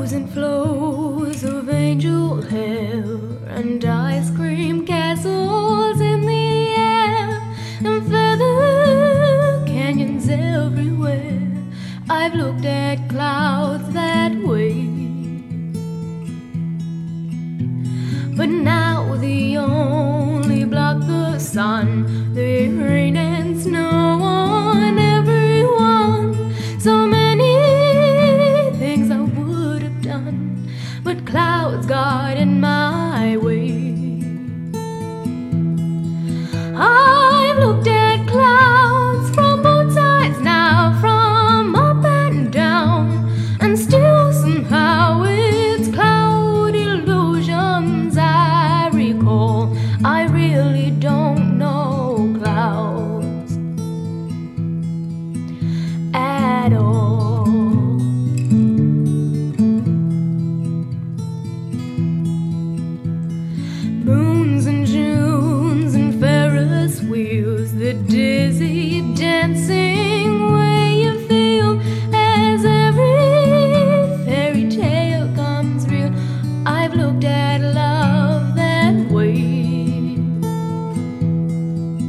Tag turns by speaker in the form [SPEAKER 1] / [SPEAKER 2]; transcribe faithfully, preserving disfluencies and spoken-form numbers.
[SPEAKER 1] ebbs and flows of angel hair and ice cream castles in the air and feather canyons everywhere. I've looked at clouds that way, but now the only block the sun